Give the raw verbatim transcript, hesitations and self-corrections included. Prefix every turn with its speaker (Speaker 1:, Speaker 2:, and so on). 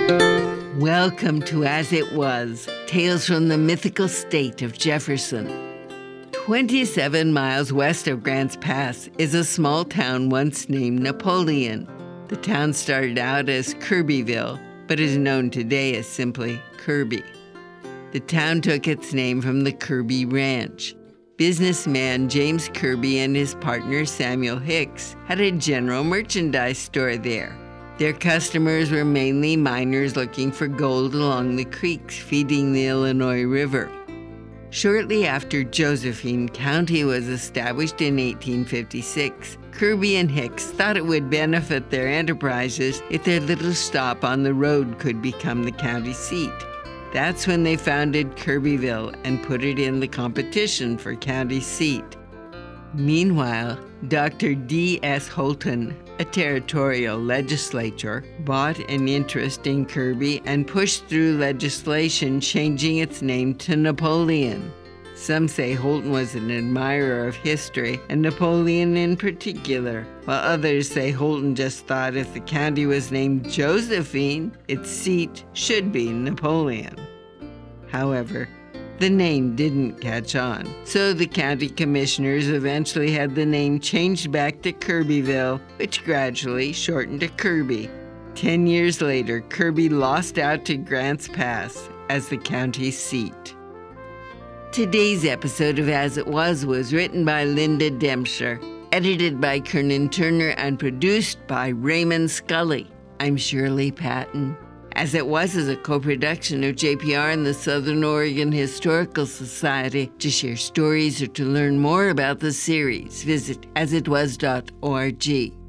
Speaker 1: Welcome to As It Was, Tales from the Mythical State of Jefferson. twenty-seven miles west of Grants Pass is a small town once named Napoleon. The town started out as Kirbyville, but is known today as simply Kirby. The town took its name from the Kirby Ranch. Businessman James Kirby and his partner Samuel Hicks had a general merchandise store there. Their customers were mainly miners looking for gold along the creeks feeding the Illinois River. Shortly after Josephine County was established in eighteen fifty-six, Kirby and Hicks thought it would benefit their enterprises if their little stop on the road could become the county seat. That's when they founded Kirbyville and put it in the competition for county seat. Meanwhile, Doctor D S Holton, a territorial legislator, bought an interest in Kirby and pushed through legislation changing its name to Napoleon. Some say Holton was an admirer of history, and Napoleon in particular, while others say Holton just thought if the county was named Josephine, its seat should be Napoleon. However, the name didn't catch on, so the county commissioners eventually had the name changed back to Kirbyville, which gradually shortened to Kirby. Ten years later, Kirby lost out to Grants Pass as the county seat. Today's episode of As It Was was written by Linda Dempster, edited by Kernan Turner, and produced by Raymond Scully. I'm Shirley Patton. As It Was is a co-production of J P R and the Southern Oregon Historical Society. To share stories or to learn more about the series, visit as it was dot org.